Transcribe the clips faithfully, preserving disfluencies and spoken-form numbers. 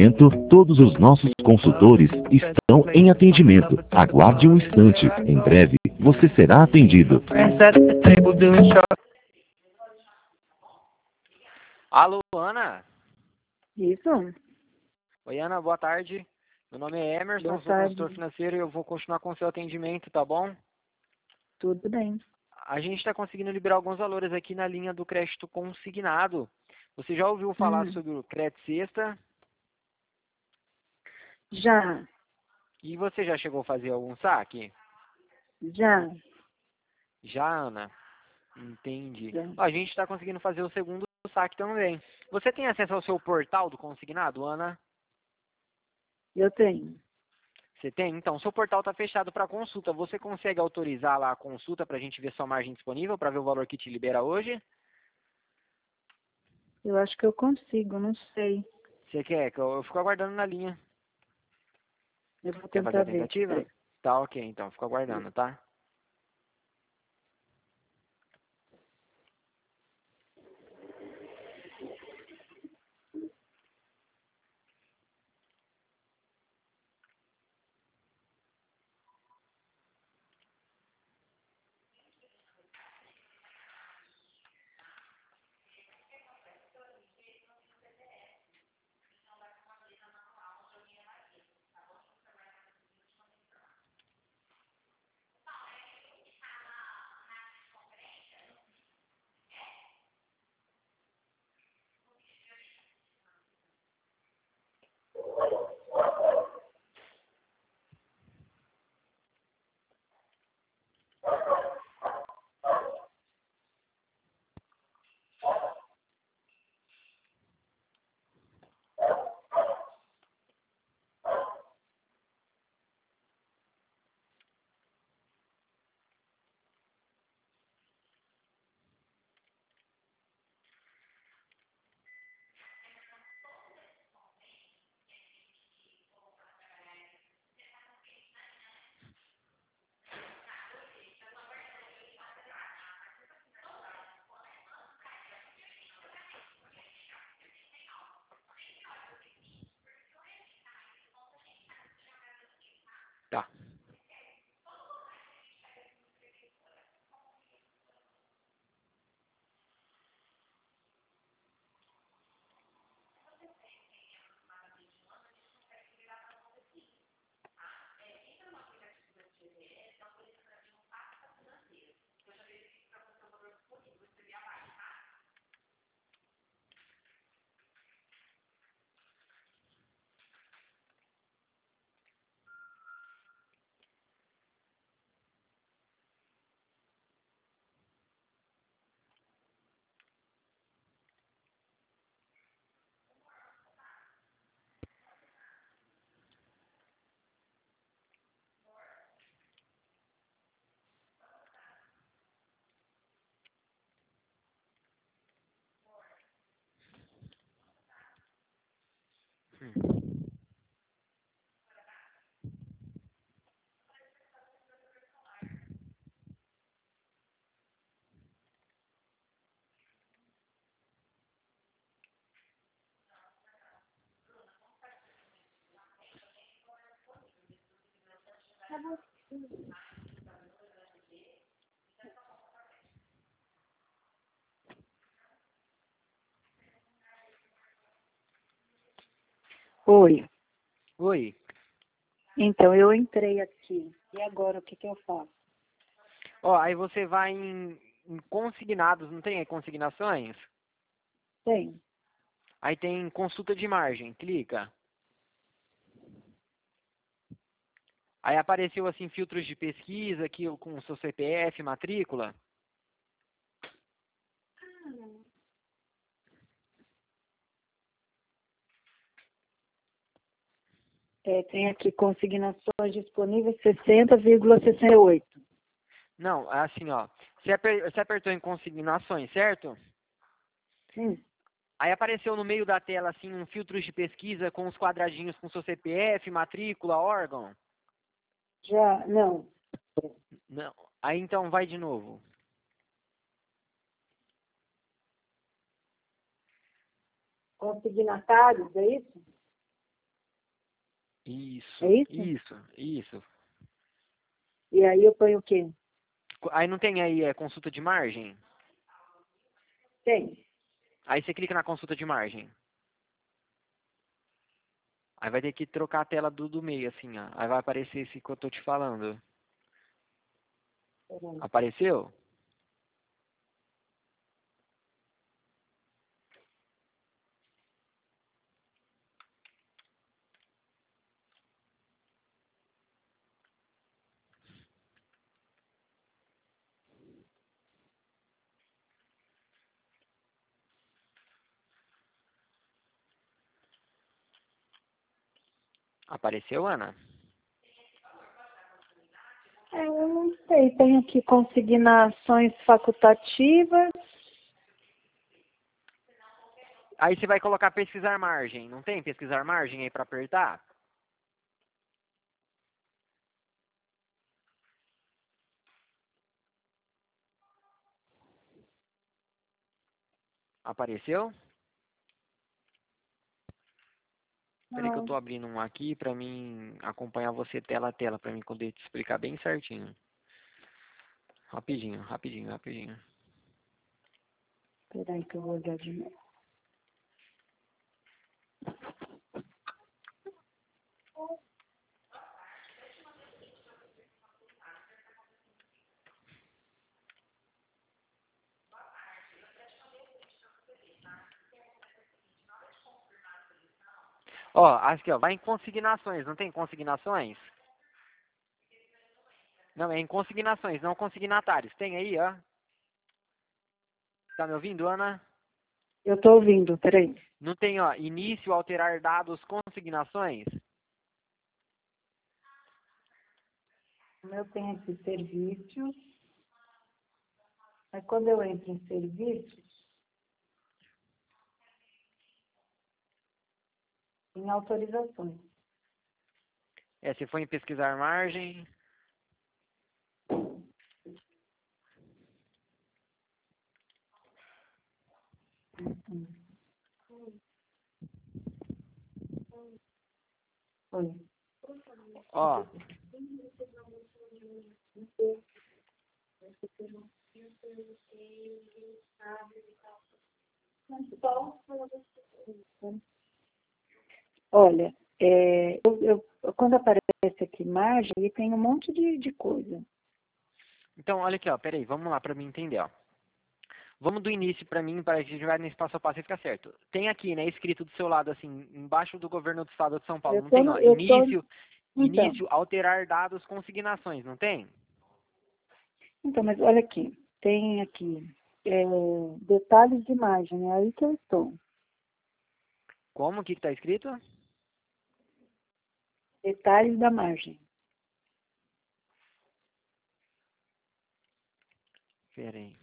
momento, todos os nossos consultores estão em atendimento. Aguarde um instante. Em breve, você será atendido. Alô, Ana? Isso? Oi, Ana, boa tarde. Meu nome é Emerson, Boa sou tarde. consultor financeiro e eu vou continuar com o seu atendimento, tá bom? Tudo bem. A gente está conseguindo liberar alguns valores aqui na linha do crédito consignado. Você já ouviu falar Hum. sobre o crédito sexta? Já, E você já chegou a fazer algum saque? já, Já, Ana? Entendi. já. Ó, a gente está conseguindo fazer o segundo saque também. Você tem acesso ao seu portal do consignado, Ana? Eu tenho. Você tem? Então, seu portal está fechado para consulta. Você consegue autorizar lá a consulta para a gente ver sua margem disponível, para ver o valor que te libera hoje? Eu acho que eu consigo, não sei. Você quer? Que eu, eu fico aguardando na linha. Eu vou Quer fazer a tentar ver. tentativa? Peraí. Tá, ok, então. Fico aguardando, tá? Tá. Hum. Oi. Oi. Então, eu entrei aqui. E agora, o que que eu faço? Ó, aí você vai em, em consignados, não tem aí consignações? Tem. Aí tem consulta de margem, clica. Aí apareceu assim filtros de pesquisa aqui com o seu C P F, matrícula. É, tem aqui consignações disponíveis sessenta vírgula sessenta e oito. Não, é assim, ó. Você, aper, você apertou em consignações, certo? Sim. Aí apareceu no meio da tela assim um filtro de pesquisa com os quadradinhos com seu C P F, matrícula, órgão. Já, não. Não. Aí então vai de novo. Consignatários, é isso? Isso, É isso? isso, isso. E aí eu ponho o quê? Aí não tem aí é, consulta de margem? Tem. Aí você clica na consulta de margem. Aí vai ter que trocar a tela do, do meio, assim, ó. Aí vai aparecer esse que eu tô te falando. Peraí. Apareceu? Apareceu, Ana? É, eu não sei, tem aqui consignações facultativas. Aí você vai colocar pesquisar margem. Não tem pesquisar margem aí para apertar? Apareceu? Peraí que eu Não. tô abrindo um aqui pra mim acompanhar você tela a tela, pra mim poder te explicar bem certinho. Rapidinho, rapidinho, rapidinho. Peraí que eu vou olhar de novo. Ó, aqui ó, vai em consignações, não tem consignações? Não, é em consignações, não consignatários. Tem aí, ó. Tá me ouvindo, Ana? Eu estou ouvindo, peraí. Não tem, ó, início, alterar dados, consignações? O meu tem aqui serviços. Aí quando eu entro em serviços, em autorizações. É, se for em pesquisar margem. Uhum. Oi. Ó, Olha, é, eu, eu- quando aparece aqui margem, aí tem um monte de, de coisa. então olha aqui, ó, peraí, vamos lá pra mim entender, ó. Vamos do início para mim, para a gente vai nesse passo a passo e ficar certo. Tem aqui, né, escrito do seu lado, assim, embaixo do governo do estado de São Paulo, Eu não tô, tem, no- ó, eu tô, início, então, início, alterar dados, consignações, não tem? então, mas olha aqui, tem aqui é, detalhes de imagem, é aí que eu estou. Como? O que está escrito? Detalhes da margem. Pera aí.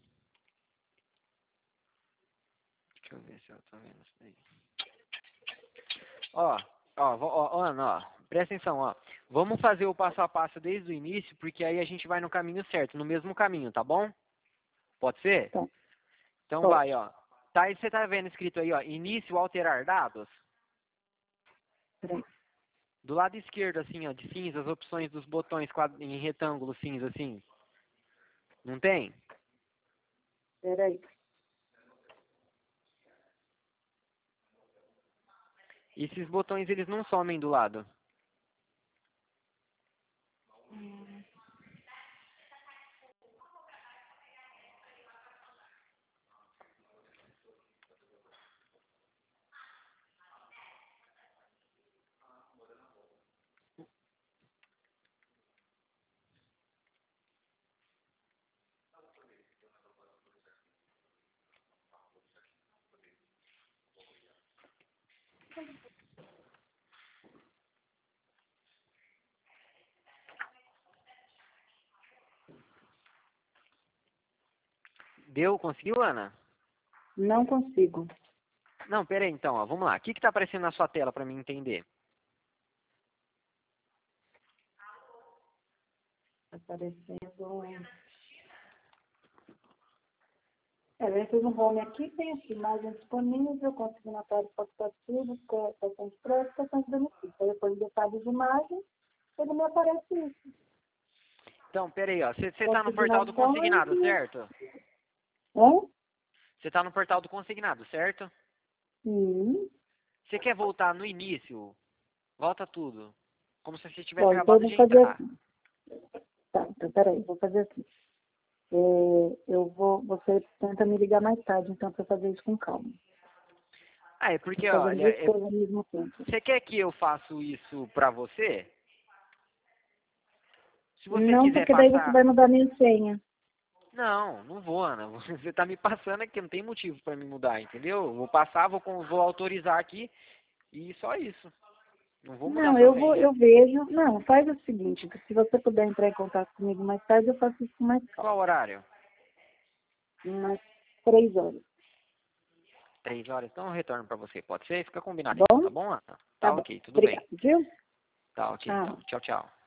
Deixa eu ver se eu tô vendo isso daí. Ó, ó, vo- ó, ó, Ana, ó, presta atenção, ó. Vamos fazer o passo a passo desde o início, porque aí a gente vai no caminho certo, no mesmo caminho, tá bom? Pode ser? Tá, Então pode. vai, ó. Tá, aí você tá vendo escrito aí, ó, início, alterar dados? Peraí, Do lado esquerdo, assim, ó, de cinza, as opções dos botões quad- em retângulo cinza, assim. Não tem? peraí. E esses botões, eles não somem do lado. Deu? Conseguiu, Ana? Não consigo. Não, pera aí, então, ó. Vamos lá. O que que tá aparecendo na sua tela para mim entender? Aparecendo. É, eu entro no home aqui, tem aqui imagem disponível, consignatário facultativo, estação de crédito, estação de benefício. Aí depois detalhes de imagem, ele me aparece isso. Então, peraí, ó. Você tá no portal do Consignação consignado, é- certo? É? Você tá no portal do consignado, certo? Sim. Você quer voltar no início? Volta tudo. Como se você tivesse Bom, então eu acabado vou de fazer entrar. assim. Tá, então peraí, vou fazer assim. É, eu vou, você tenta me ligar mais tarde, então, para fazer isso com calma. Ah, é porque, Vou fazer olha, duas é- coisas ao mesmo tempo. você quer que eu faça isso pra você? Se você Não, quiser porque daí você passar... vai mudar minha senha. Não, não vou, Ana. Você tá me passando aqui, não tem motivo pra me mudar, entendeu? Eu vou passar, vou, com- vou autorizar aqui e só isso. Não vou mudar Não, sua eu vou, senha. eu vejo. Não, faz o seguinte, se você puder entrar em contato comigo mais tarde, eu faço isso com mais calma. Qual horário? Umas três horas. Três horas? Então eu retorno pra você. Pode ser? Fica combinado Tá então, bom? tá bom, Ana? Tá Tá bom. ok, tudo bem. Obrigada, viu? Tá ok, Tchau. então. Tchau, tchau.